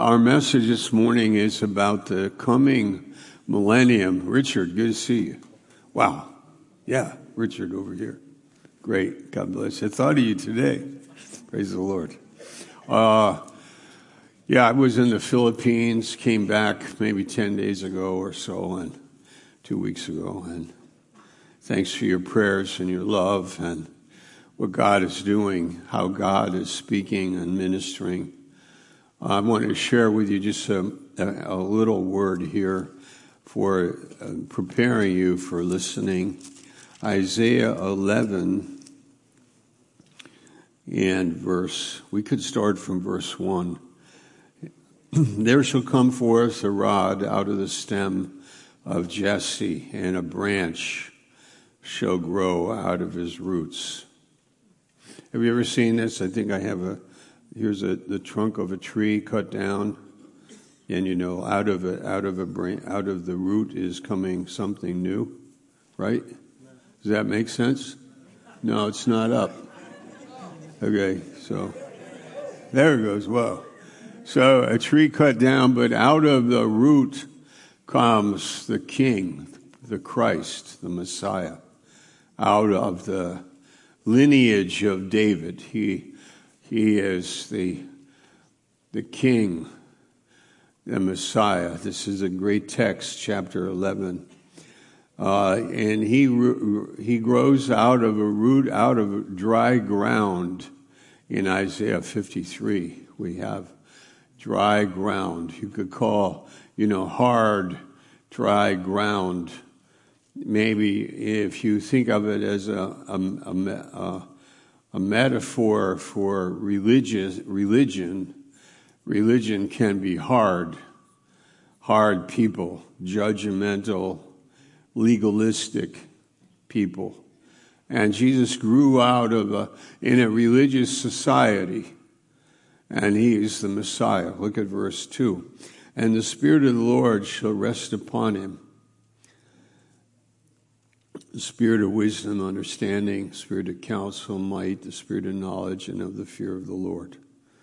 Our message this morning is about the coming millennium. Richard, good to see you. Wow. Yeah, Richard over here. Great. God bless you. I thought of you today. Praise the Lord. I was in the Philippines, came back maybe 10 days ago or so, and 2 weeks ago. And thanks for your prayers and your love and what God is doing, how God is speaking and ministering. I want to share with you just a little word here for preparing you for listening. Isaiah 11 and we could start from verse 1. There shall come forth a rod out of the stem of Jesse, and a branch shall grow out of his roots. Have you ever seen this? I think I have here's the trunk of a tree cut down, and out of the root is coming something new, right? Does that make sense? No, it's not up. Okay, so there it goes. Whoa. So a tree cut down, but out of the root comes the King, the Christ, the Messiah, out of the lineage of David. He is the King, the Messiah. This is a great text, chapter 11. And he grows out of a root, out of dry ground. In Isaiah 53, we have dry ground. You could call, hard, dry ground. Maybe if you think of it as a metaphor for religion can be hard people, judgmental, legalistic people. And Jesus grew out of in a religious society, and he is the Messiah. Look at verse 2. And the Spirit of the Lord shall rest upon him. The Spirit of wisdom, understanding, Spirit of counsel, might, the Spirit of knowledge, and of the fear of the Lord.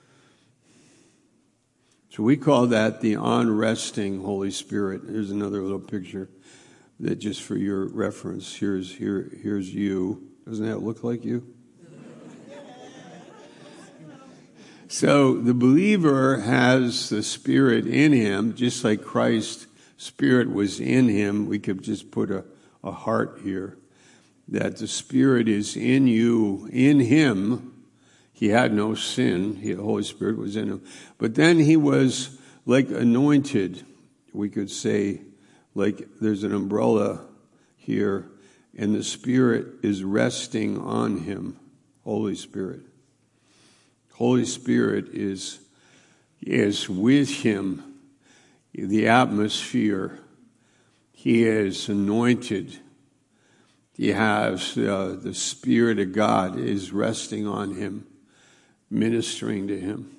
So we call that the on-resting Holy Spirit. Here's another little picture that just for your reference. Here's you. Doesn't that look like you? So the believer has the Spirit in him, just like Christ's Spirit was in him. We could just put a heart here, that the Spirit is in you, in him. He had no sin. The Holy Spirit was in him. But then he was like anointed. We could say, like there's an umbrella here, and the Spirit is resting on him. Holy Spirit. Holy Spirit is with him. The atmosphere. He is anointed. He has the Spirit of God is resting on him, ministering to him.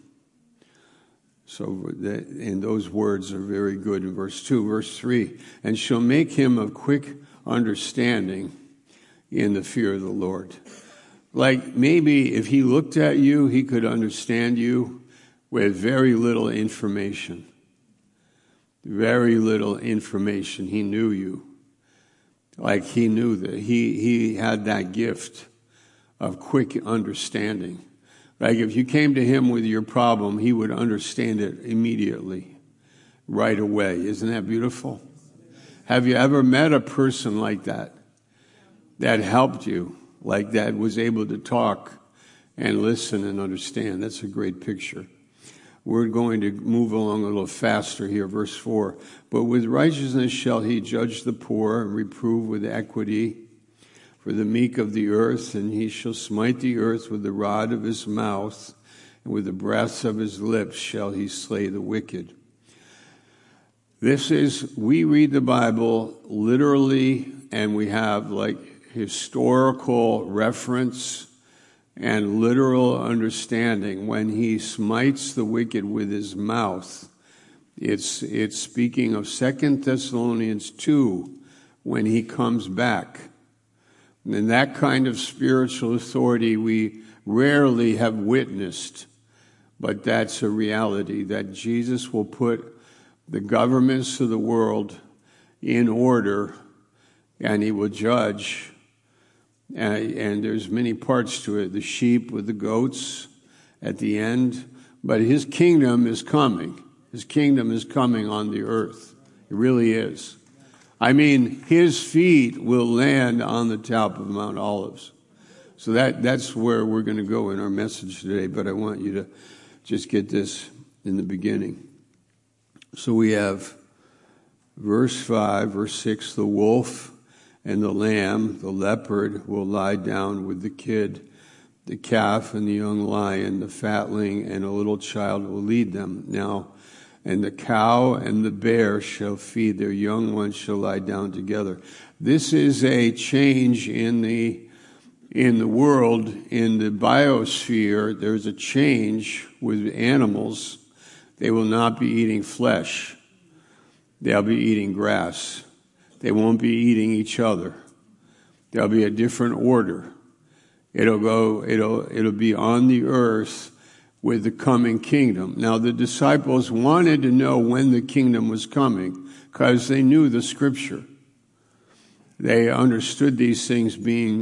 And those words are very good in verse 2. Verse 3, and shall make him of quick understanding in the fear of the Lord. Like maybe if he looked at you, he could understand you with very little information. Very little information. He knew you. Like he knew that he had that gift of quick understanding. Like if you came to him with your problem, he would understand it immediately, right away. Isn't that beautiful? Have you ever met a person like that helped you, like that was able to talk and listen and understand? That's a great picture. We're going to move along a little faster here. Verse 4. But with righteousness shall he judge the poor and reprove with equity for the meek of the earth. And he shall smite the earth with the rod of his mouth, and with the breath of his lips shall he slay the wicked. We read the Bible literally, and we have like historical reference and literal understanding. When he smites the wicked with his mouth, it's speaking of 2 Thessalonians 2, when he comes back. And that kind of spiritual authority we rarely have witnessed. but that's a reality, that Jesus will put the governments of the world in order, and he will judge. And there's many parts to it, the sheep with the goats at the end. But his kingdom is coming. His kingdom is coming on the earth. It really is. I mean, his feet will land on the top of Mount Olives. So that's where we're going to go in our message today. But I want you to just get this in the beginning. So we have verse 5, verse 6, the wolf and the lamb, the leopard will lie down with the kid, the calf and the young lion, the fatling and a little child will lead them. Now, and the cow and the bear shall feed, their young ones shall lie down together. This is a change in the world, in the biosphere. There's a change with animals. They will not be eating flesh. They'll be eating grass. They won't be eating each other. There'll be a different order. It'll be on the earth with the coming kingdom. Now, the disciples wanted to know when the kingdom was coming because they knew the scripture. They understood these things being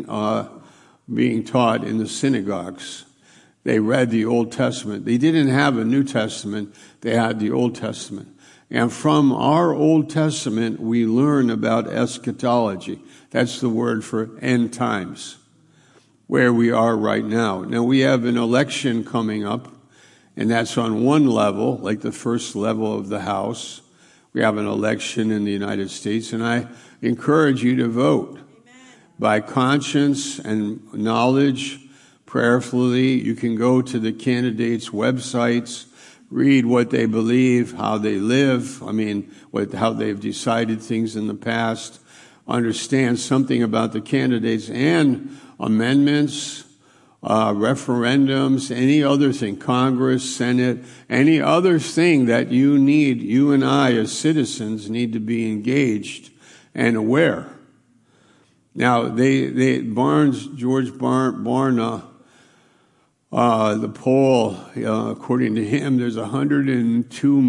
taught in the synagogues. They read the Old Testament. They didn't have a New Testament. They had the Old Testament. And from our Old Testament, we learn about eschatology. That's the word for end times, where we are right now. Now, we have an election coming up, and that's on one level, like the first level of the House. We have an election in the United States, and I encourage you to vote. Amen. By conscience and knowledge, prayerfully. You can go to the candidates' websites, read what they believe, how they live, how they've decided things in the past, understand something about the candidates and amendments, referendums, any other thing, Congress, Senate, any other thing that you and I as citizens need to be engaged and aware. Now, George Barna, the poll, according to him, there's 102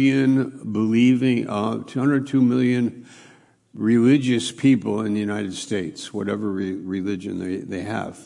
million religious people in the United States, whatever religion they have.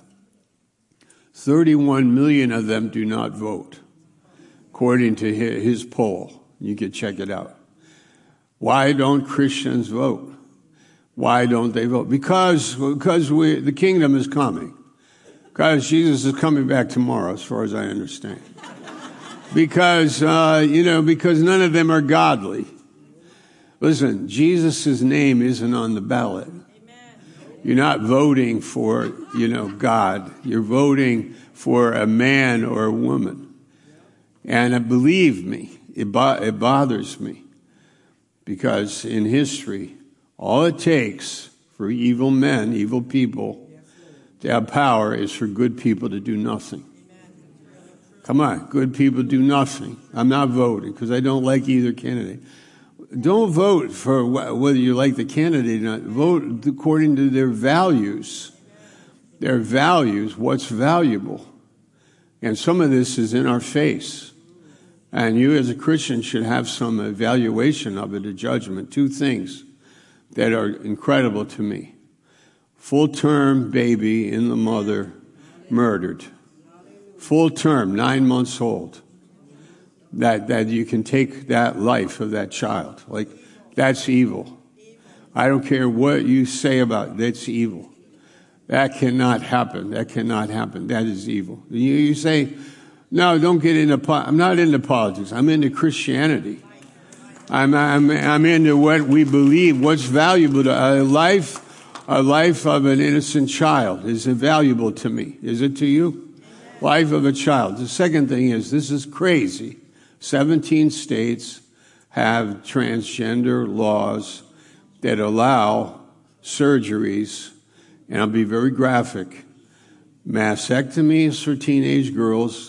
31 million of them do not vote, according to his poll. You can check it out. Why don't Christians vote? Why don't they vote? Because the kingdom is coming. Because Jesus is coming back tomorrow, as far as I understand. Because none of them are godly. Listen, Jesus' name isn't on the ballot. You're not voting for, God. You're voting for a man or a woman. And believe me, it bothers me. Because in history, all it takes for evil men, evil people, to have power is for good people to do nothing. Come on, good people do nothing. I'm not voting because I don't like either candidate. Don't vote for whether you like the candidate or not. Vote according to their values. Their values, what's valuable. And some of this is in our face. And you as a Christian should have some evaluation of it, a judgment. Two things that are incredible to me. Full-term baby in the mother murdered. Full-term, 9 months old. That you can take that life of that child. Like, that's evil. I don't care what you say about it. That's evil. That cannot happen. That cannot happen. That is evil. You say, no, don't get into I'm not into politics. I'm into Christianity. I'm into what we believe, what's valuable to a life of an innocent child is invaluable to me. Is it to you? Life of a child. The second thing is, this is crazy. 17 states have transgender laws that allow surgeries, and I'll be very graphic, mastectomies for teenage girls,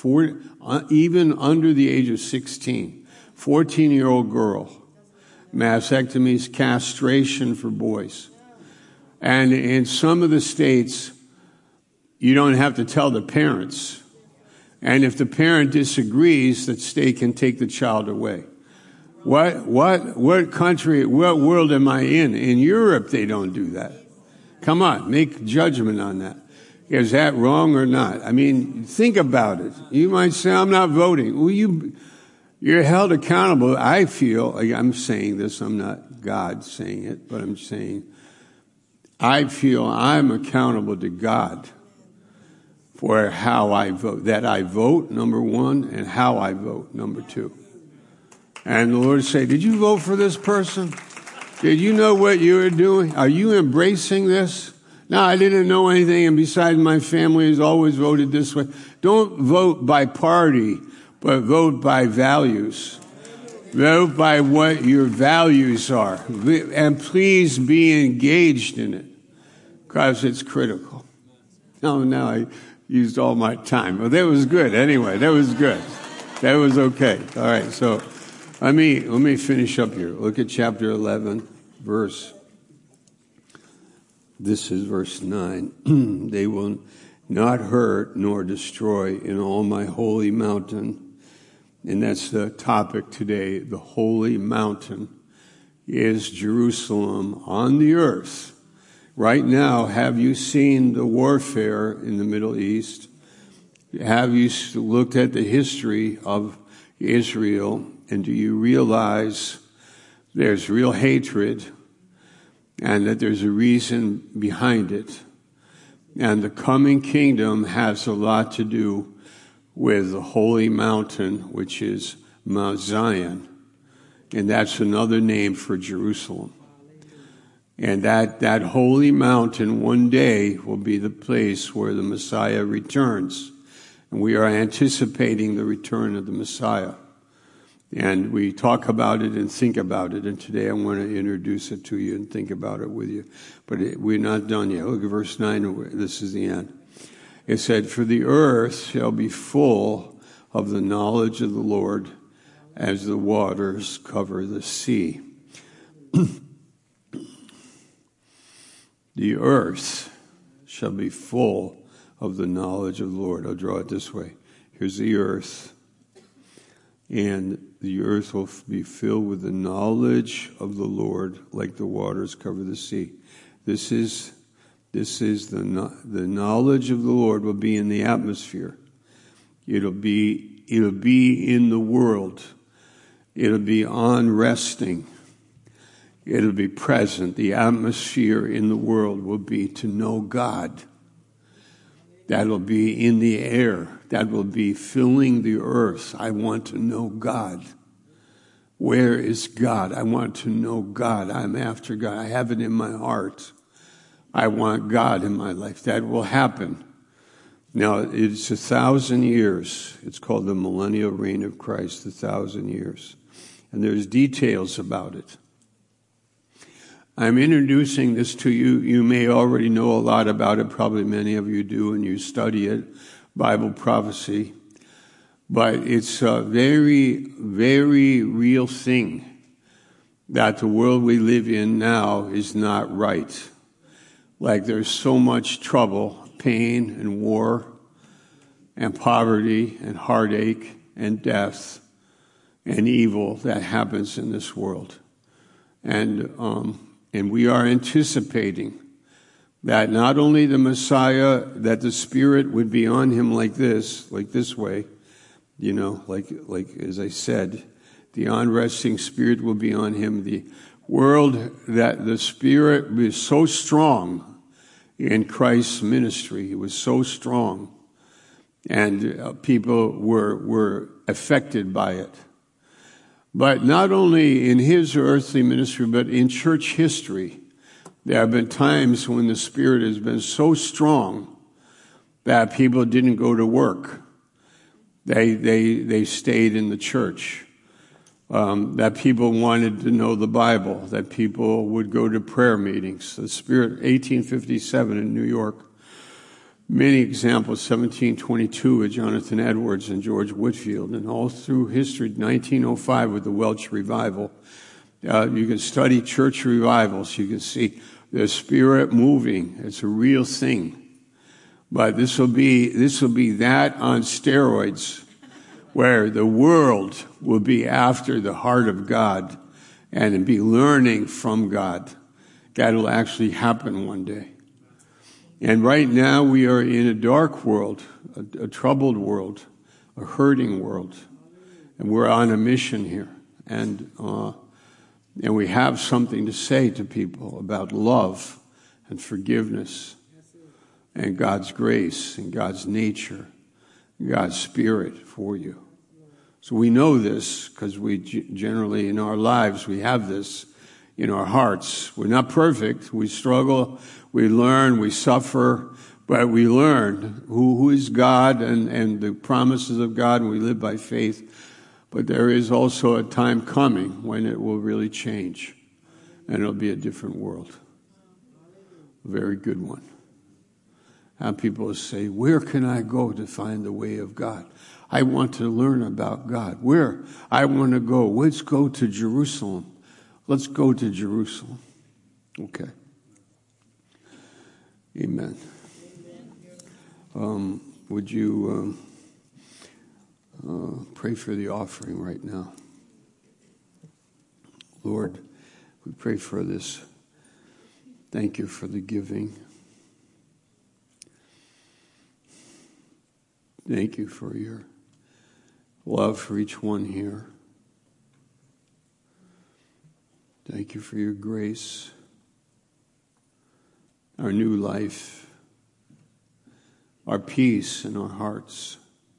even under the age of 16, 14-year-old girl, mastectomies, castration for boys. And in some of the states, you don't have to tell the parents. And if the parent disagrees, the state can take the child away. What country, what world am I in? In Europe, they don't do that. Come on, make judgment on that. Is that wrong or not? I mean, think about it. You might say, I'm not voting. Well, you're held accountable. I feel, like I'm saying this, I'm not God saying it, but I'm saying, I feel I'm accountable to God for how I vote. That I vote, number one, and how I vote, number two. And the Lord say, did you vote for this person? Did you know what you were doing? Are you embracing this? No, I didn't know anything, and besides, my family has always voted this way. Don't vote by party, but vote by values. Vote by what your values are. And please be engaged in it, because it's critical. Oh, now I used all my time. Well, that was good. Anyway, that was good. That was okay. All right, so let me finish up here. Look at chapter 11, this is verse 9. They will not hurt nor destroy in all my holy mountain. And that's the topic today. The holy mountain is Jerusalem on the earth. Right now, have you seen the warfare in the Middle East? Have you looked at the history of Israel? And do you realize there's real hatred and that there's a reason behind it? And the coming kingdom has a lot to do with the holy mountain, which is Mount Zion. And that's another name for Jerusalem. And that holy mountain one day will be the place where the Messiah returns. And we are anticipating the return of the Messiah. And we talk about it and think about it. And today I want to introduce it to you and think about it with you. But we're not done yet. Look at verse 9. This is the end. It said, for the earth shall be full of the knowledge of the Lord as the waters cover the sea. The earth shall be full of the knowledge of the Lord. I'll draw it this way. Here's the earth. And the earth will be filled with the knowledge of the Lord like the waters cover the sea. This is the knowledge of the Lord will be in the atmosphere. It'll be in the world. It'll be on resting. It'll be present. The atmosphere in the world will be to know God. That'll be in the air. That will be filling the earth. I want to know God. Where is God? I want to know God. I'm after God. I have it in my heart. I want God in my life. That will happen. Now, it's 1,000 years. It's called the millennial reign of Christ, 1,000 years. And there's details about it. I'm introducing this to you. You may already know a lot about it. Probably many of you do, and you study it, Bible prophecy. But it's a very, very real thing that the world we live in now is not right. Like there's so much trouble, pain and war and poverty and heartache and death and evil that happens in this world. And we are anticipating that not only the Messiah, that the Spirit would be on him like this way, like as I said, the unresting Spirit will be on him. The world, that the Spirit was so strong in Christ's ministry. He was so strong. And people were affected by it. But not only in his earthly ministry, but in church history, there have been times when the Spirit has been so strong that people didn't go to work. They stayed in the church. That people wanted to know the Bible, that people would go to prayer meetings. The Spirit, 1857 in New York. Many examples, 1722 with Jonathan Edwards and George Whitefield, and all through history, 1905 with the Welsh Revival. You can study church revivals. You can see the Spirit moving. It's a real thing. But this will be that on steroids, where the world will be after the heart of God and be learning from God. That will actually happen one day. And right now we are in a dark world, a troubled world, a hurting world. And we're on a mission here. And we have something to say to people about love and forgiveness and God's grace and God's nature, God's spirit for you. So we know this because we generally in our lives, we have this in our hearts. We're not perfect. We struggle, we learn, we suffer, but we learn who is God and the promises of God, and we live by faith. But there is also a time coming when it will really change, and it'll be a different world. A very good one. And people say, where can I go to find the way of God? I want to learn about God. Where? I want to go. Let's go to Jerusalem. Let's go to Jerusalem. Okay. Amen. Would you pray for the offering right now? Lord, we pray for this. Thank you for the giving. Thank you for your love for each one here. Thank you for your grace, our new life, our peace in our hearts,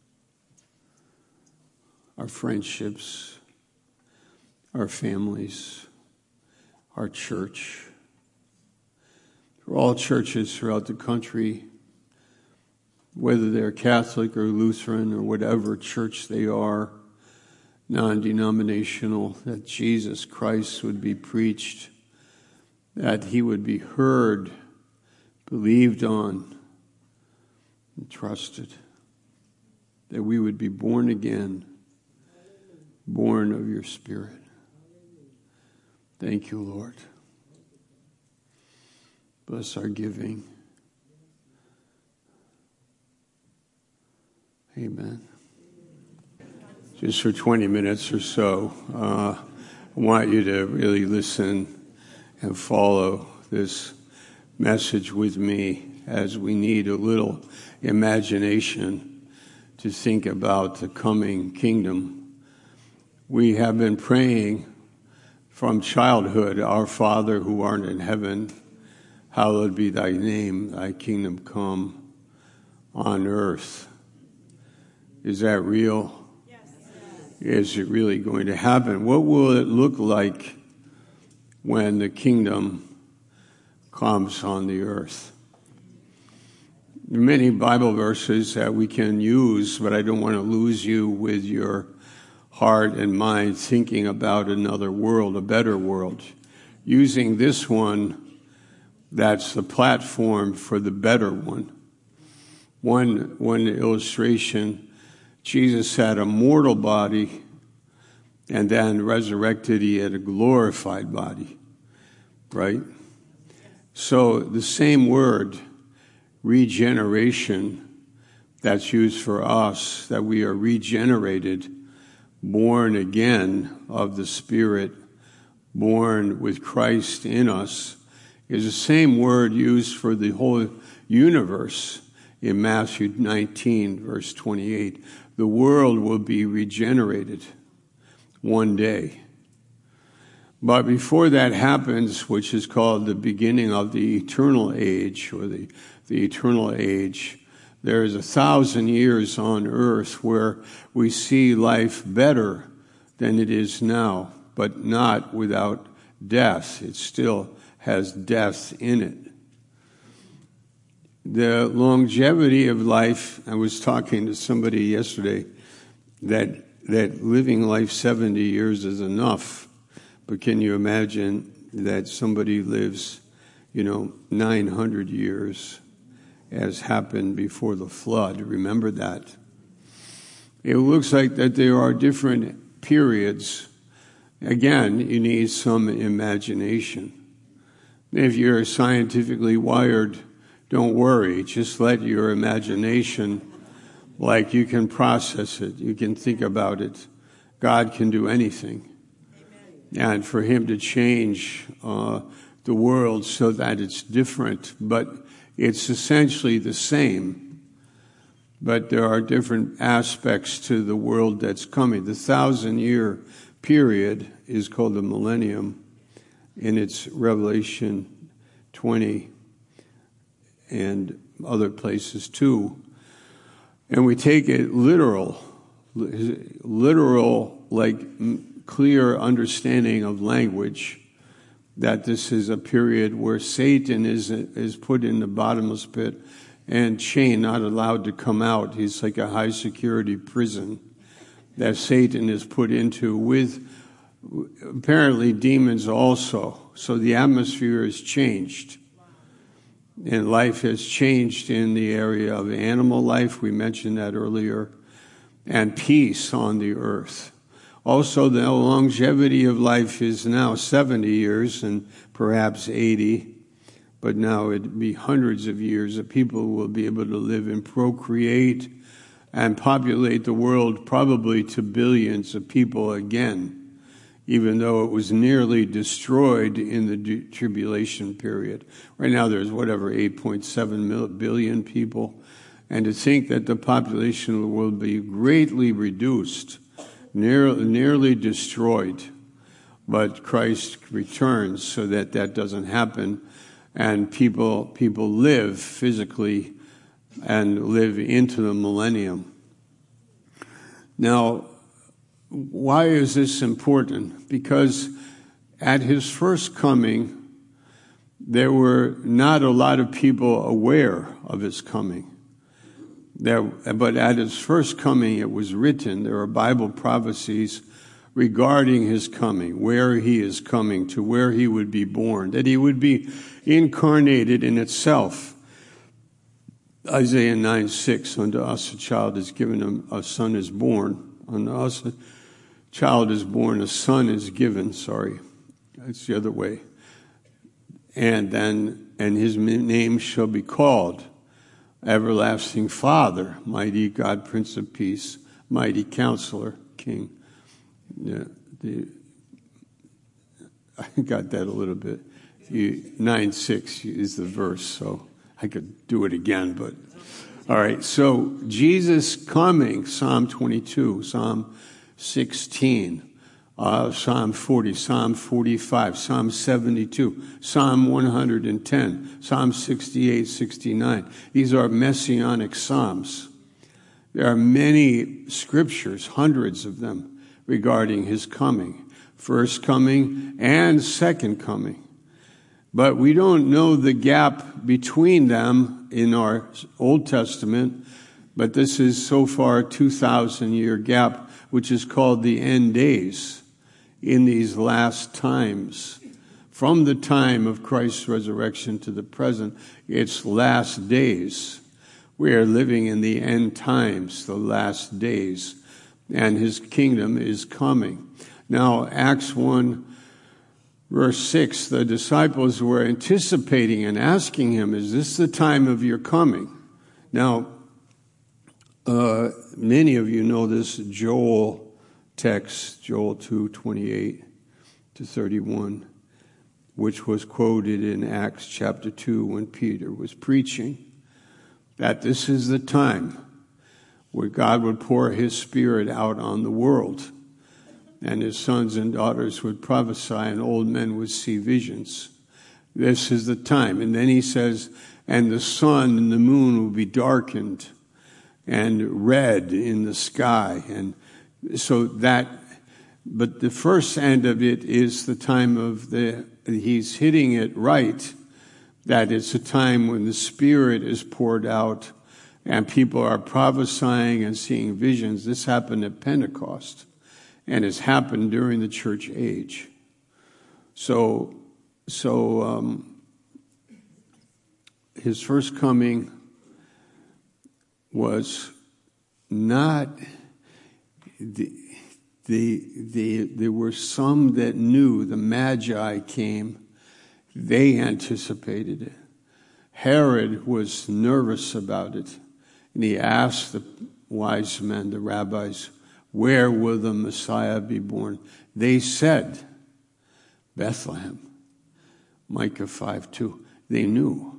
our friendships, our families, our church. For all churches throughout the country, whether they're Catholic or Lutheran or whatever church they are, non-denominational, that Jesus Christ would be preached, that he would be heard, believed on, and trusted, that we would be born again, born of your Spirit. Thank you, Lord. Bless our giving. Amen. Just for 20 minutes or so, I want you to really listen and follow this message with me, as we need a little imagination to think about the coming kingdom. We have been praying from childhood, Our Father who art in heaven, hallowed be thy name, thy kingdom come on earth. Is that real? Yes. Is it really going to happen? What will it look like when the kingdom comes on the earth? There are many Bible verses that we can use, but I don't want to lose you with your heart and mind thinking about another world, a better world. Using this one, that's the platform for the better one. One illustration, Jesus had a mortal body, and then resurrected, he had a glorified body, right? So the same word, regeneration, that's used for us, that we are regenerated, born again of the Spirit, born with Christ in us, is the same word used for the whole universe in Matthew 19, verse 28. The world will be regenerated one day. But before that happens, which is called the beginning of the eternal age, or the eternal age, there is 1,000 years on earth where we see life better than it is now, but not without death. It still has death in it. The longevity of life, I was talking to somebody yesterday that living life 70 years is enough. But can you imagine that somebody lives, 900 years, as happened before the flood? Remember that. It looks like that there are different periods. Again, you need some imagination. If you're scientifically wired don't worry. Just let your imagination, like, you can process it. You can think about it. God can do anything. And for him to change the world so that it's different, but it's essentially the same. But there are different aspects to the world that's coming. The 1,000-year period is called the millennium, and it's Revelation 20 and other places too. And we take it literal, like clear understanding of language, that this is a period where Satan is put in the bottomless pit and chained, not allowed to come out. He's like a high security prison that Satan is put into with apparently demons also. So the atmosphere has changed. And life has changed in the area of animal life. We mentioned that earlier. And peace on the earth. Also, the longevity of life is now 70 years and perhaps 80. But now it'd be hundreds of years that people will be able to live and procreate and populate the world probably to billions of people again, even though it was nearly destroyed in the tribulation period. Right now there's 8.7 billion people. And to think that the population will be greatly reduced, nearly destroyed, but Christ returns so that doesn't happen. And people live physically and live into the millennium. Now, why is this important? Because at his first coming, there were not a lot of people aware of his coming. But at his first coming, it was written, there are Bible prophecies regarding his coming, where he is coming to, where he would be born, that he would be incarnated in itself. Isaiah 9:6, unto us a child is given, a son is born. Unto us a child is born, a son is given. Sorry, that's the other way. And his name shall be called Everlasting Father, Mighty God, Prince of Peace, Mighty Counselor, King. I got that a little bit. 9:6 is the verse, so I could do it again, but all right. So Jesus coming, Psalm 22, Psalm 16, Psalm 40, Psalm 45, Psalm 72, Psalm 110, Psalm 68, 69. These are messianic psalms. There are many scriptures, hundreds of them, regarding his coming, first coming and second coming. But we don't know the gap between them in our Old Testament, but this is so far a 2,000-year gap, which is called the end days. In these last times, from the time of Christ's resurrection to the present, it's last days. We are living in the end times, the last days, and his kingdom is coming. Now, Acts 1, verse 6, the disciples were anticipating and asking him, is this the time of your coming? Now, many of you know this Joel text, Joel 2:28-31, which was quoted in Acts chapter 2 when Peter was preaching, that this is the time where God would pour his Spirit out on the world, and his sons and daughters would prophesy, and old men would see visions. This is the time. And then he says, and the sun and the moon will be darkened, and red in the sky, and so that, but the first end of it is the time of he's hitting it right, that it's a time when the Spirit is poured out and people are prophesying and seeing visions. This happened at Pentecost and has happened during the church age. So his first coming was not... There were some that knew. The Magi came. They anticipated it. Herod was nervous about it, and he asked the wise men, the rabbis, where will the Messiah be born? They said, Bethlehem. Micah 5:2. They knew.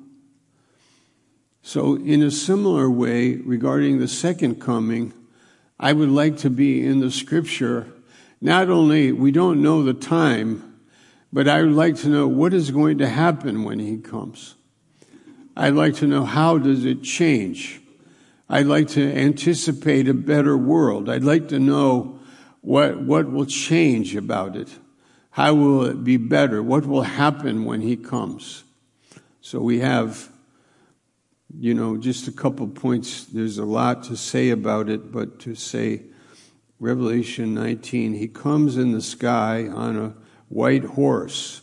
So in a similar way, regarding the second coming, I would like to be in the scripture. Not only, we don't know the time, but I would like to know what is going to happen when he comes. I'd like to know how does it change. I'd like to anticipate a better world. I'd like to know what will change about it. How will it be better? What will happen when he comes? So we have, just a couple points. There's a lot to say about it, but to say, Revelation 19, he comes in the sky on a white horse.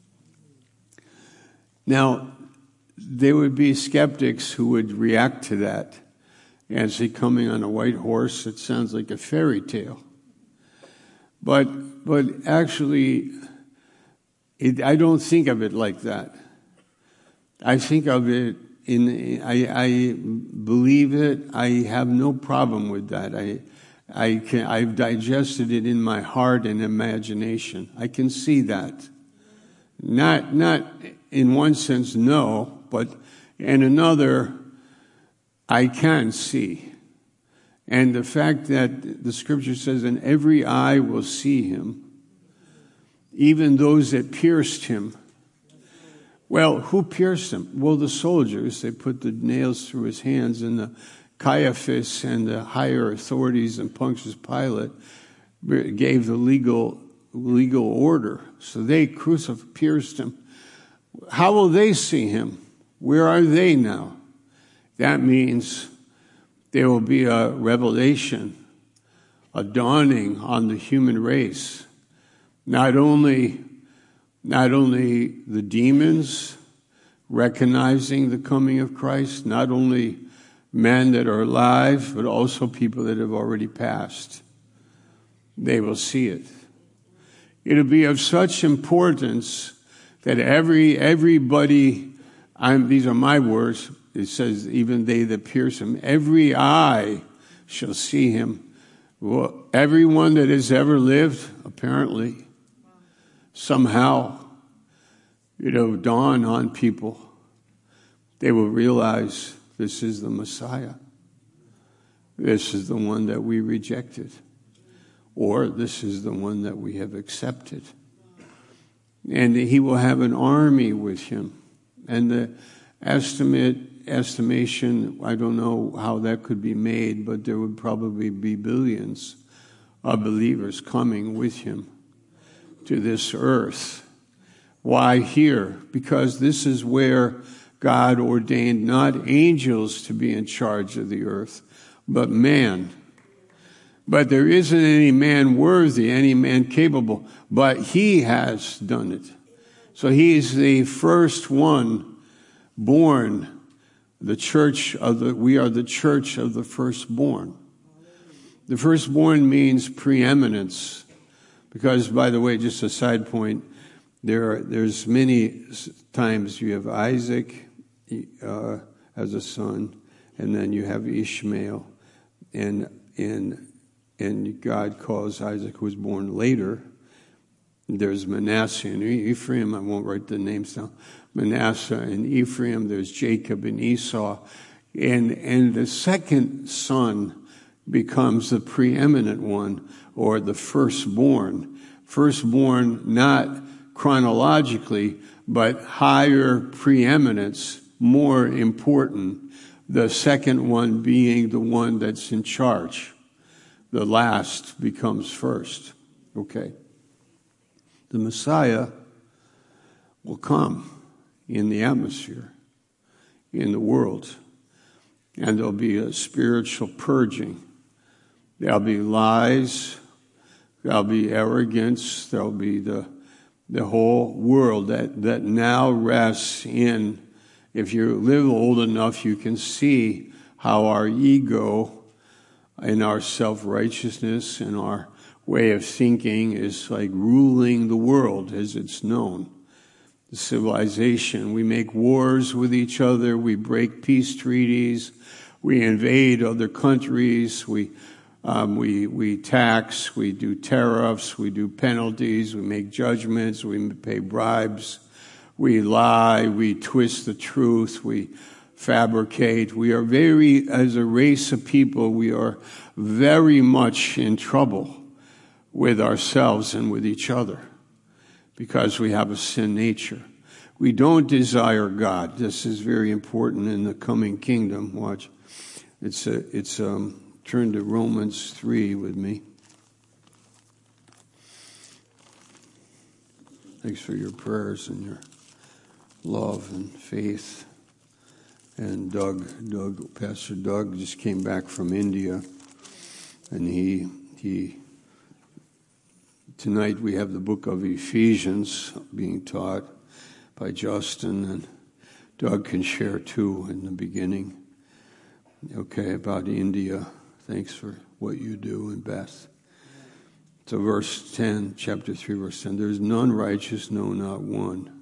Now, there would be skeptics who would react to that. As he coming on a white horse, it sounds like a fairy tale. But actually, I don't think of it like that. I think of it I believe it. I have no problem with that. I've digested it in my heart and imagination. I can see that. Not in one sense, no, but in another, I can see. And the fact that the scripture says, and every eye will see him, even those that pierced him. Well, who pierced him? Well, the soldiers. They put the nails through his hands, and the Caiaphas and the higher authorities and Pontius Pilate gave the legal order. So they pierced him. How will they see him? Where are they now? That means there will be a revelation, a dawning on the human race. Not only the demons recognizing the coming of Christ, not only men that are alive, but also people that have already passed. They will see it. It'll be of such importance that everybody, these are my words, it says, even they that pierce him, every eye shall see him. Well, everyone that has ever lived, apparently, somehow, dawn on people. They will realize this is the Messiah. This is the one that we rejected. Or this is the one that we have accepted. And he will have an army with him. And the estimation, I don't know how that could be made, but there would probably be billions of believers coming with him to this earth. Why here? Because this is where God ordained not angels to be in charge of the earth, but man. But there isn't any man worthy, any man capable, but he has done it. So he is the first one born. We are the church of the firstborn. The firstborn means preeminence. Because, by the way, just a side point, there's many times you have Isaac as a son, and then you have Ishmael, and God calls Isaac, who was born later. There's Manasseh and Ephraim. I won't write the names down. Manasseh and Ephraim. There's Jacob and Esau. And the second son becomes the preeminent one, or the firstborn. Firstborn, not chronologically, but higher preeminence, more important. The second one being the one that's in charge. The last becomes first. Okay. The Messiah will come in the atmosphere, in the world, and there'll be a spiritual purging. There'll be lies, there'll be arrogance, there'll be the whole world that now rests in, if you live old enough, you can see how our ego and our self-righteousness and our way of thinking is like ruling the world as it's known. civilization. We make wars with each other. We break peace treaties. We invade other countries. We tax. We do tariffs. We do penalties. We make judgments. We pay bribes. We lie. We twist the truth. We fabricate. We are as a race of people, we are very much in trouble with ourselves and with each other, because we have a sin nature. We don't desire God. This is very important in the coming kingdom. Watch. Turn to Romans 3 with me. Thanks for your prayers and your love and faith. And Pastor Doug just came back from India, and he tonight we have the book of Ephesians being taught by Justin, and Doug can share too in the beginning. Okay, about India. Thanks for what you do, and Beth. So verse 10, chapter 3, verse 10, there's none righteous, no, not one.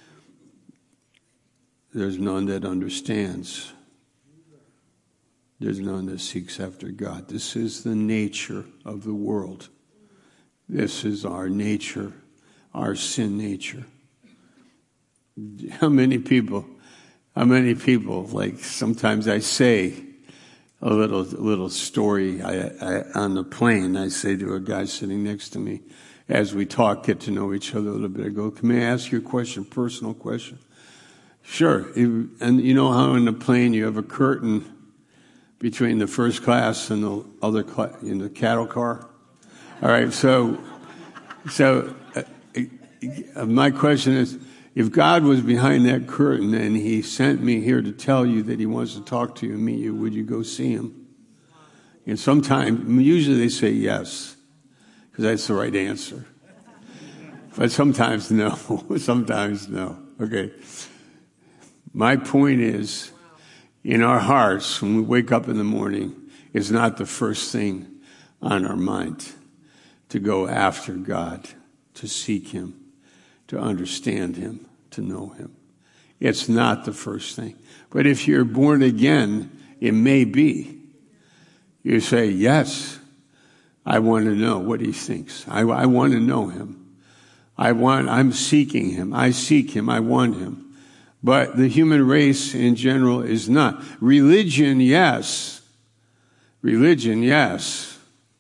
There's none that understands. There's none that seeks after God. This is the nature of the world. This is our nature, our sin nature. How many people, like sometimes I say a little story on the plane. I say to a guy sitting next to me, as we talk, get to know each other a little bit, I go, may I ask you a question, personal question? Sure. And you know how in the plane you have a curtain between the first class and the other class, in the cattle car? All right, so my question is, if God was behind that curtain and he sent me here to tell you that he wants to talk to you and meet you, would you go see him? And usually they say yes, because that's the right answer. But sometimes no, sometimes no. Okay. My point is, in our hearts, when we wake up in the morning, it's not the first thing on our mind to go after God, to seek him, to understand him, to know him. It's not the first thing. But if you're born again, it may be. You say, yes, I want to know what he thinks. I want to know him. I'm seeking him. I seek him. I want him. But the human race in general is not. Religion, yes. Religion, yes.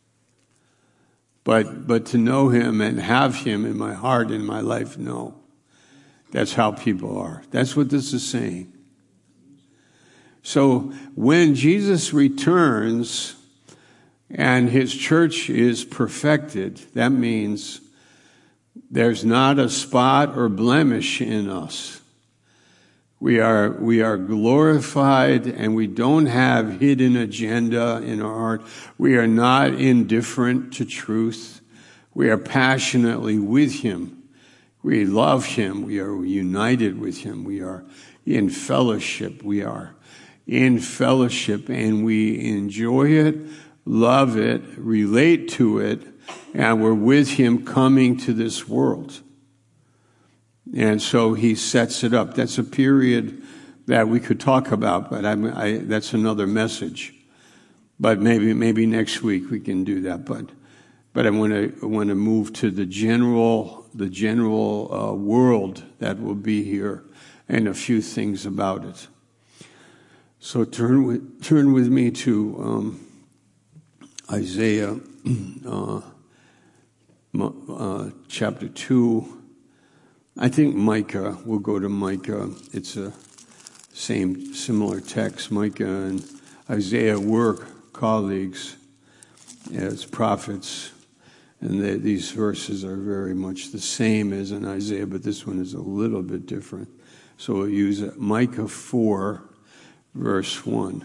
But to know him and have him in my heart, in my life, no. That's how people are. That's what this is saying. So when Jesus returns and his church is perfected, that means there's not a spot or blemish in us. We are glorified, and we don't have hidden agenda in our heart. We are not indifferent to truth. We are passionately with him. We love him. We are united with him. We are in fellowship. We are in fellowship, and we enjoy it, love it, relate to it, and we're with him coming to this world. And so he sets it up. That's a period that we could talk about, but that's another message. But maybe next week we can do that. But I want to move to the general world that will be here, and a few things about it. So turn with me to Isaiah chapter 2. I think Micah, we'll go to Micah. It's a similar text. Micah and Isaiah were colleagues as prophets, and these verses are very much the same as in Isaiah, but this one is a little bit different. So we'll use it. Micah 4, verse 1.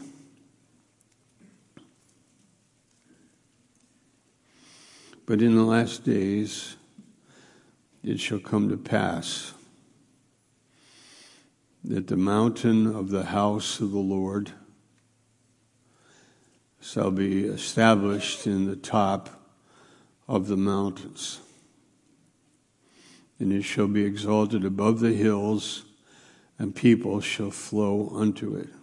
But in the last days it shall come to pass that the mountain of the house of the Lord shall be established in the top of the mountains, and it shall be exalted above the hills, and people shall flow unto it.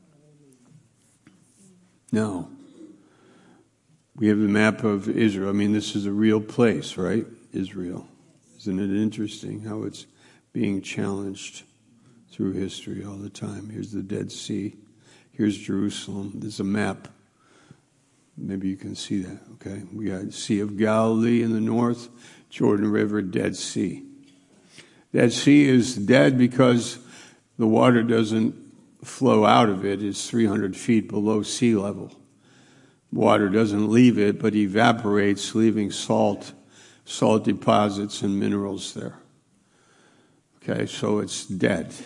Now, we have the map of Israel. I mean, this is a real place, right? Israel. Isn't it interesting how it's being challenged through history all the time? Here's the Dead Sea. Here's Jerusalem. There's a map. Maybe you can see that, okay? We got Sea of Galilee in the north, Jordan River, Dead Sea. Dead Sea is dead because the water doesn't flow out of it. It's 300 feet below sea level. Water doesn't leave it, but evaporates, leaving salt deposits and minerals there. Okay, so it's dead.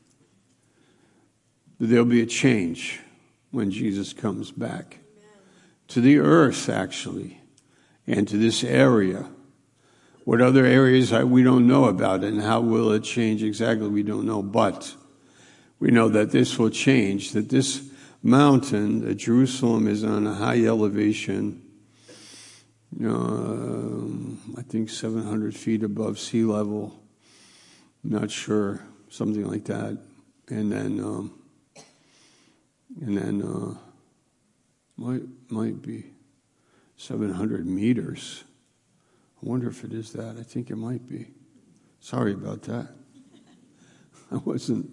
There'll be a change when Jesus comes back. To the earth, actually, and to this area. What other areas we don't know about, and how will it change exactly, we don't know. But we know that this will change, that this mountain, that Jerusalem is on a high elevation, I think 700 feet above sea level. I'm not sure, something like that. And then might be 700 meters. I wonder if it is that. I think it might be. Sorry about that. I wasn't,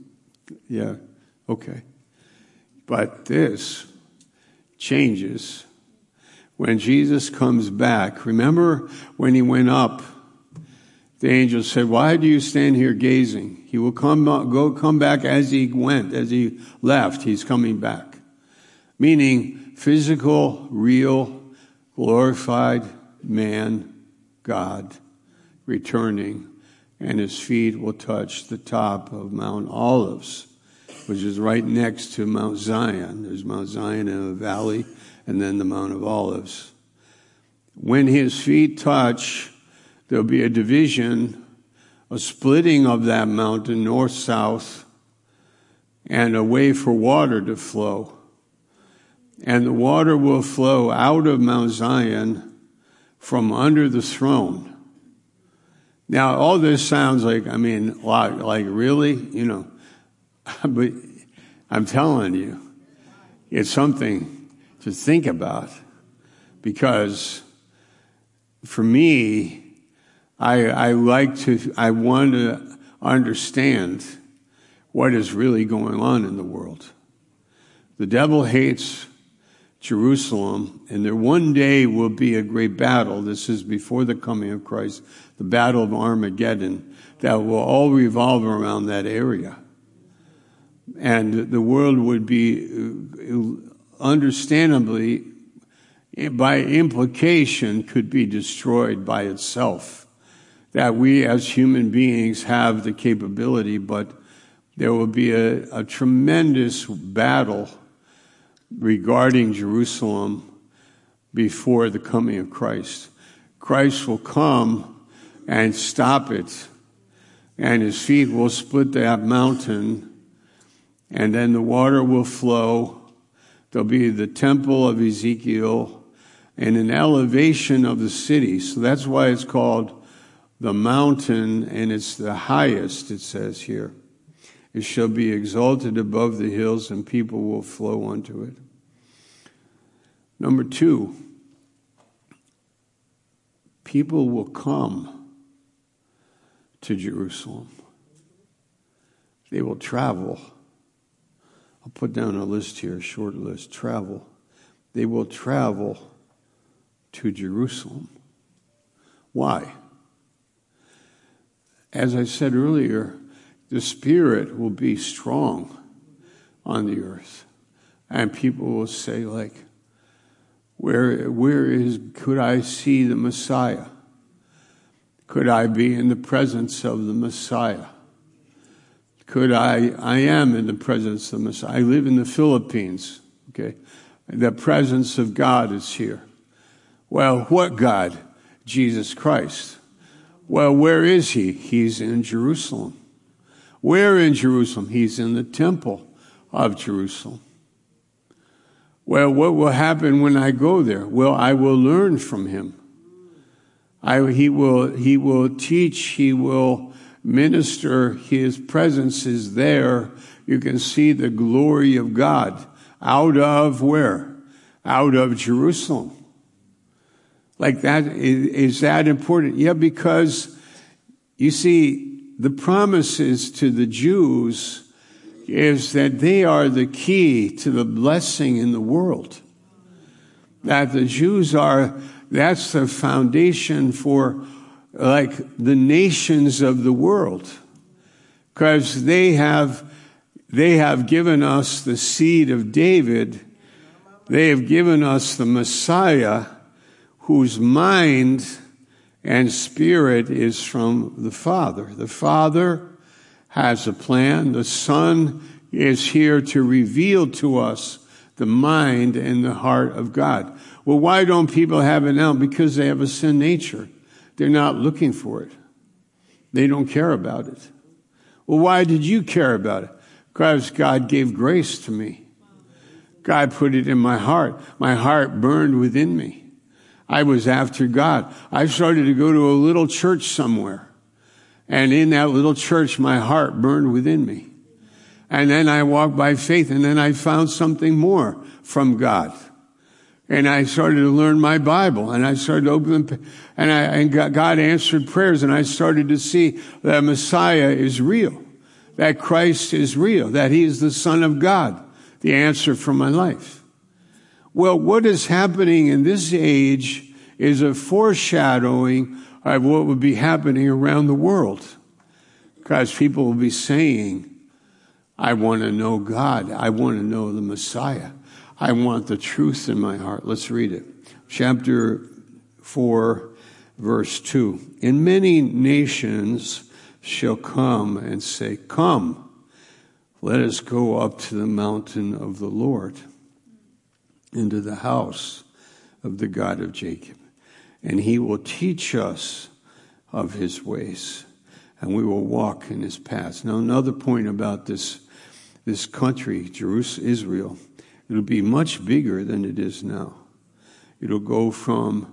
okay. But this changes when Jesus comes back. Remember when he went up, the angel said, "Why do you stand here gazing? He will come back as he went, as he left. He's coming back." Meaning physical, real, glorified man, God, returning, and his feet will touch the top of Mount Olives, which is right next to Mount Zion. There's Mount Zion in a valley, and then the Mount of Olives. When his feet touch, there'll be a division, a splitting of that mountain, north-south, and a way for water to flow. And the water will flow out of Mount Zion from under the throne. Now, all this sounds like really, but I'm telling you, it's something to think about, because for me, I want to understand what is really going on in the world. The devil hates Jerusalem, and there one day will be a great battle. This is before the coming of Christ, the battle of Armageddon, that will all revolve around that area. And the world would be, understandably, by implication, could be destroyed by itself. That we as human beings have the capability, but there will be a tremendous battle regarding Jerusalem before the coming of Christ. Christ will come and stop it, and his feet will split that mountain, and then the water will flow. There'll be the temple of Ezekiel and an elevation of the city. So that's why it's called the mountain, and it's the highest, it says here. It shall be exalted above the hills, and people will flow unto it. Number 2, people will come to Jerusalem. They will travel. I'll put down a list here, a short list. Travel. They will travel to Jerusalem. Why? As I said earlier, the Spirit will be strong on the earth. And people will say, could I see the Messiah? Could I be in the presence of the Messiah? I am in the presence of the Messiah. I live in the Philippines, okay? The presence of God is here. Well, what God? Jesus Christ. Well, where is he? He's in Jerusalem. Where in Jerusalem? He's in the temple of Jerusalem. Well, what will happen when I go there? Well, I will learn from him. He will teach, he will minister, his presence is there. You can see the glory of God out of where? Out of Jerusalem. Like that, is that important? Yeah, because you see, the promises to the Jews is that they are the key to the blessing in the world. That the Jews that's the foundation for like the nations of the world. Because they have given us the seed of David. They have given us the Messiah, whose mind and spirit is from the Father. The Father has a plan. The Son is here to reveal to us the mind and the heart of God. Well, why don't people have it now? Because they have a sin nature. They're not looking for it. They don't care about it. Well, why did you care about it? Because God gave grace to me. God put it in my heart. My heart burned within me. I was after God. I started to go to a little church somewhere. And in that little church, my heart burned within me. And then I walked by faith, and then I found something more from God. And I started to learn my Bible, and I started to open, and God answered prayers, and I started to see that Messiah is real, that Christ is real, that he is the Son of God, the answer for my life. Well, what is happening in this age is a foreshadowing of what would be happening around the world. Because people will be saying, I want to know God. I want to know the Messiah. I want the truth in my heart. Let's read it. Chapter 4, verse 2. And many nations shall come and say, come, let us go up to the mountain of the Lord, into the house of the God of Jacob. And he will teach us of his ways, and we will walk in his paths. Now, another point about this country, Jerusalem, Israel, it'll be much bigger than it is now. It'll go from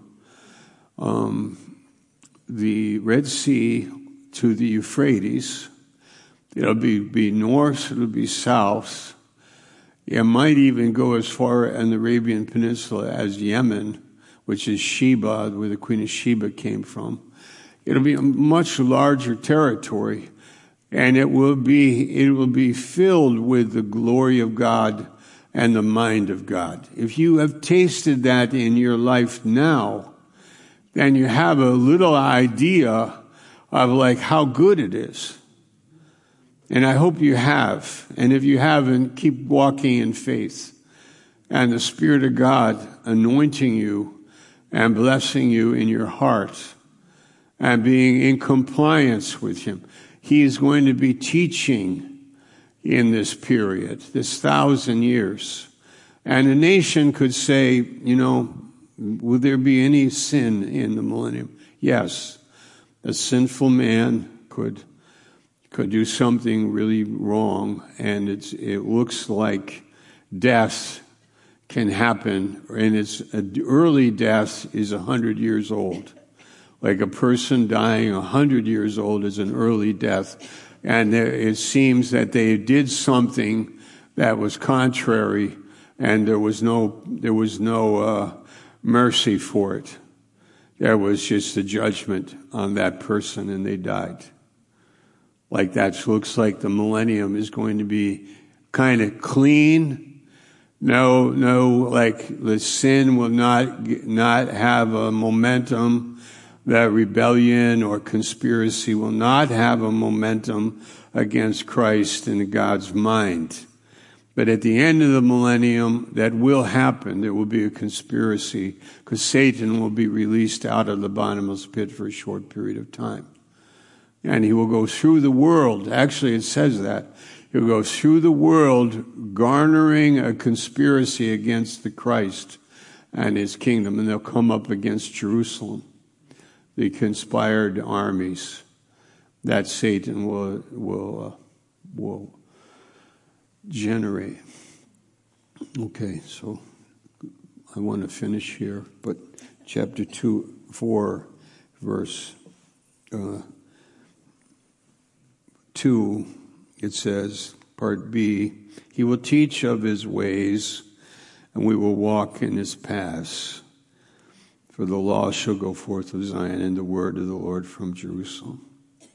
the Red Sea to the Euphrates. It'll be north, it'll be south. It might even go as far in the Arabian Peninsula as Yemen, which is Sheba, where the Queen of Sheba came from. It'll be a much larger territory, and it will be filled with the glory of God and the mind of God. If you have tasted that in your life now, then you have a little idea of like how good it is. And I hope you have. And if you haven't, keep walking in faith. And the Spirit of God anointing you and blessing you in your heart and being in compliance with him. He is going to be teaching in this period, this 1,000 years. And a nation could say, will there be any sin in the millennium? Yes. A sinful man could do something really wrong, and it looks like death can happen, and early death is 100 years old. Like a person dying 100 years old is an early death, and it seems that they did something that was contrary, and there was no mercy for it. There was just a judgment on that person, and they died. Like that looks like the millennium is going to be kind of clean. No, like the sin will not have a momentum. That rebellion or conspiracy will not have a momentum against Christ in God's mind. But at the end of the millennium, that will happen. There will be a conspiracy because Satan will be released out of the bottomless pit for a short period of time. And he will go through the world. Actually, it says that. He'll go through the world garnering a conspiracy against the Christ and his kingdom. And they'll come up against Jerusalem, the conspired armies that Satan will generate. Okay, so I want to finish here. But chapter 4, verse 2, it says, part B, he will teach of his ways, and we will walk in his paths. For the law shall go forth of Zion, and the word of the Lord from Jerusalem.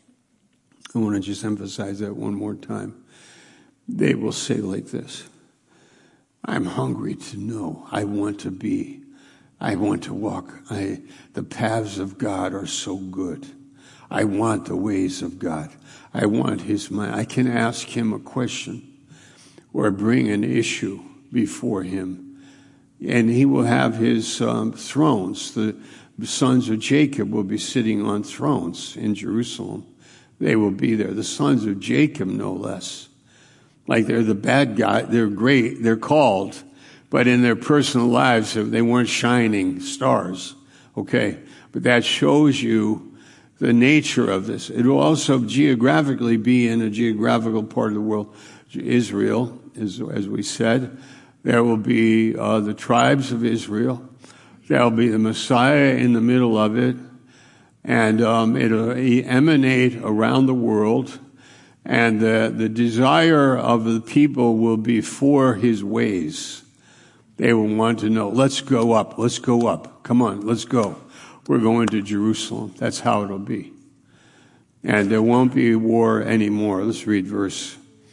I want to just emphasize that one more time. They will say like this, I'm hungry to know. I want to be. I want to walk. The paths of God are so good. I want the ways of God. I want his mind. I can ask him a question or bring an issue before him. And he will have his thrones. The sons of Jacob will be sitting on thrones in Jerusalem. They will be there. The sons of Jacob, no less. Like they're the bad guy. They're great. They're called. But in their personal lives, they weren't shining stars. Okay. But that shows you the nature of this. It will also geographically be in a geographical part of the world. Israel, as we said. There will be the tribes of Israel. There will be the Messiah in the middle of it. And it'll emanate around the world. And the desire of the people will be for his ways. They will want to know, let's go up, let's go up. Come on, let's go. We're going to Jerusalem. That's how it'll be. And there won't be war anymore. Let's read verse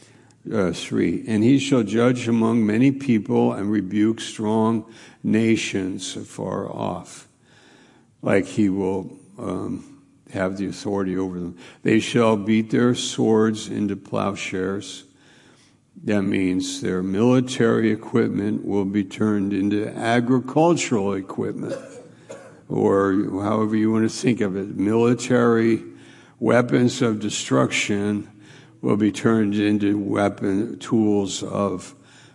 3. And he shall judge among many people and rebuke strong nations afar off. Like he will have the authority over them. They shall beat their swords into plowshares. That means their military equipment will be turned into agricultural equipment, or however you want to think of it. Military weapons of destruction will be turned into tools of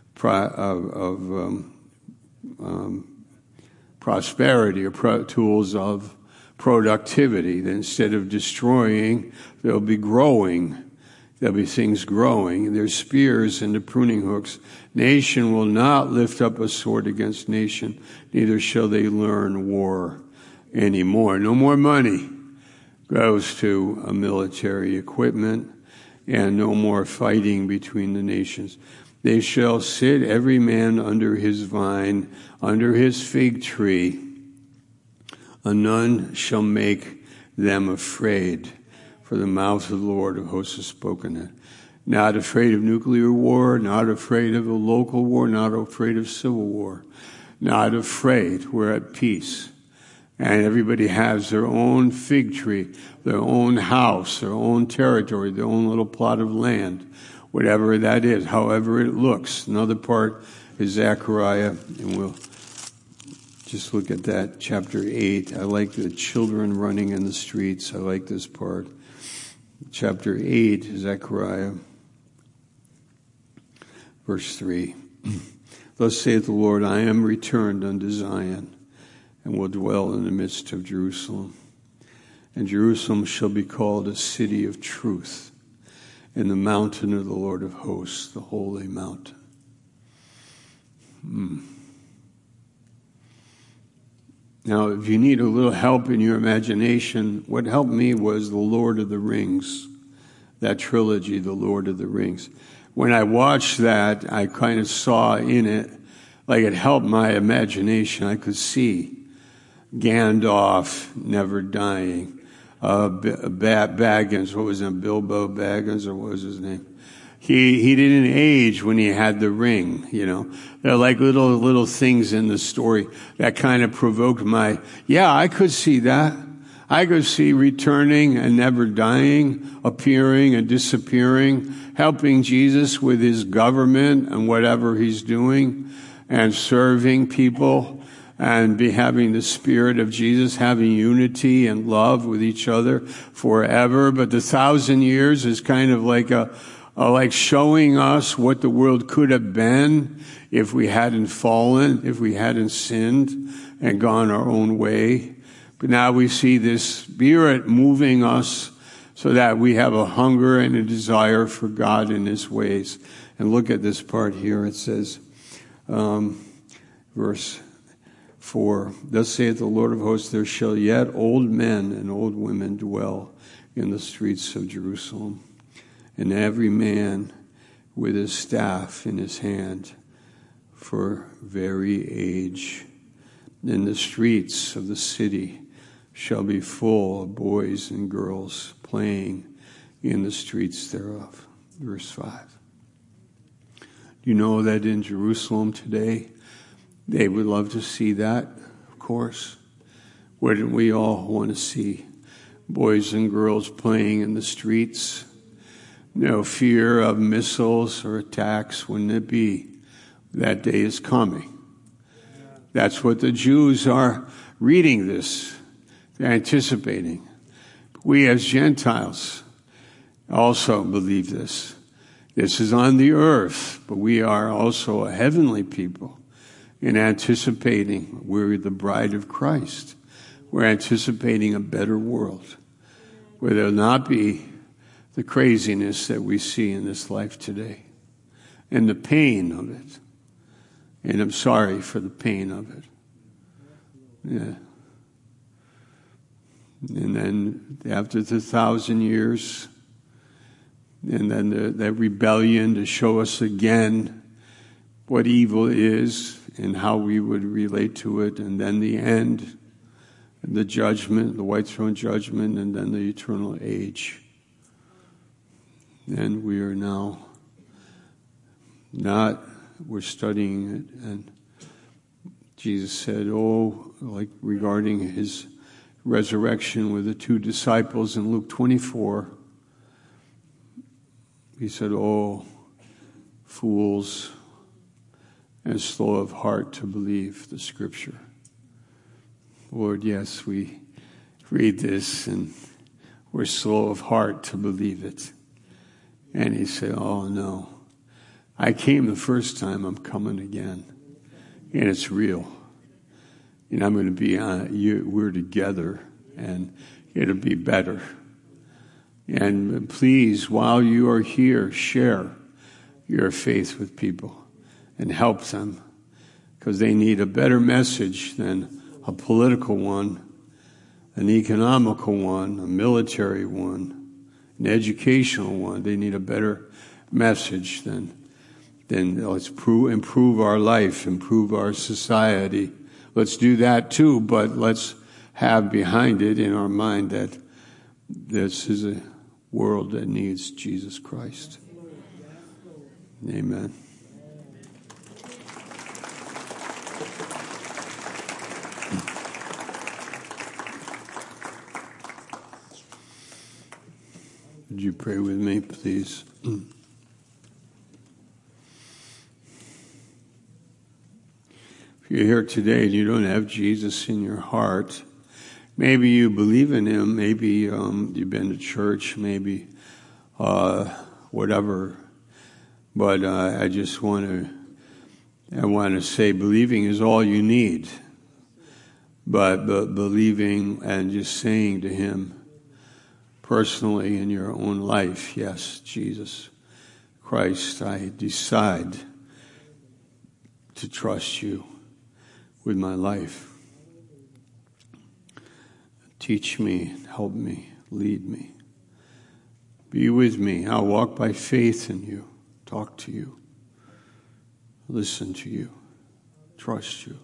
prosperity, or tools of productivity. That instead of destroying, there'll be growing. There'll be things growing. There's spears and the pruning hooks. Nation will not lift up a sword against nation, neither shall they learn war anymore. No more money goes to a military equipment, and no more fighting between the nations. They shall sit every man under his vine, under his fig tree, and none shall make them afraid. For the mouth of the Lord of hosts has spoken it. Not afraid of nuclear war, not afraid of a local war, not afraid of civil war. Not afraid. We're at peace. And everybody has their own fig tree, their own house, their own territory, their own little plot of land, whatever that is, however it looks. Another part is Zechariah, and we'll just look at that, chapter 8. I like the children running in the streets. I like this part. Chapter 8, Zechariah, verse 3. Thus saith the Lord, I am returned unto Zion, and will dwell in the midst of Jerusalem. And Jerusalem shall be called a city of truth, and the mountain of the Lord of hosts, the holy mountain. Now, if you need a little help in your imagination, what helped me was The Lord of the Rings, that trilogy, The Lord of the Rings. When I watched that, I kind of saw in it, like it helped my imagination. I could see Gandalf never dying, Baggins, what was his, Bilbo Baggins, or what was his name? He didn't age when he had the ring, you know. They're like little things in the story that kind of provoked I could see that. I could see returning and never dying, appearing and disappearing, helping Jesus with his government and whatever he's doing, and serving people, and having the Spirit of Jesus, having unity and love with each other forever. But the 1,000 years is kind of like like showing us what the world could have been if we hadn't fallen, if we hadn't sinned and gone our own way. But now we see this Spirit moving us so that we have a hunger and a desire for God in his ways. And look at this part here. It says, verse For thus saith the Lord of hosts, there shall yet old men and old women dwell in the streets of Jerusalem, and every man with his staff in his hand for very age. And the streets of the city shall be full of boys and girls playing in the streets thereof. Verse 5. Do you know that in Jerusalem today, they would love to see that, of course. Wouldn't we all want to see boys and girls playing in the streets? No fear of missiles or attacks, wouldn't it be? That day is coming. That's what the Jews are reading this. They're anticipating. We as Gentiles also believe this. This is on the earth, but we are also a heavenly people in anticipating we're the bride of Christ. We're anticipating a better world where there'll not be the craziness that we see in this life today and the pain of it. And I'm sorry for the pain of it. Yeah. And then after the 1,000 years, and then that rebellion to show us again what evil is and how we would relate to it, and then the end, and the judgment, the white throne judgment, and then the eternal age. And we are now we're studying it, and Jesus said, like regarding his resurrection with the two disciples in Luke 24, he said, fools and slow of heart to believe the scripture. Lord, yes, we read this and we're slow of heart to believe it. And he said, no, I came the first time, I'm coming again. And it's real. And I'm going to be we're together, and it'll be better. And please, while you are here, share your faith with people and help them, because they need a better message than a political one, an economical one, a military one, an educational one. They need a better message than let's improve our life, improve our society. Let's do that too, but let's have behind it in our mind that this is a world that needs Jesus Christ. Amen. Would you pray with me, please? If you're here today and you don't have Jesus in your heart, maybe you believe in him, maybe you've been to church, maybe whatever, but I want to say believing is all you need. But believing and just saying to him personally in your own life, yes, Jesus Christ, I decide to trust you with my life. Teach me, help me, lead me. Be with me. I'll walk by faith in you, talk to you, listen to you, trust you.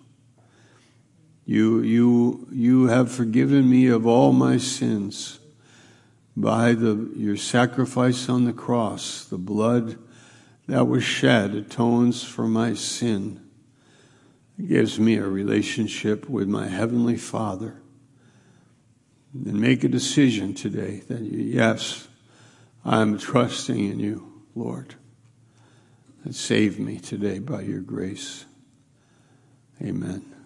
You have forgiven me of all my sins by your sacrifice on the cross. The blood that was shed atones for my sin. It gives me a relationship with my Heavenly Father. And make a decision today that yes, I'm trusting in you, Lord. And save me today by your grace. Amen.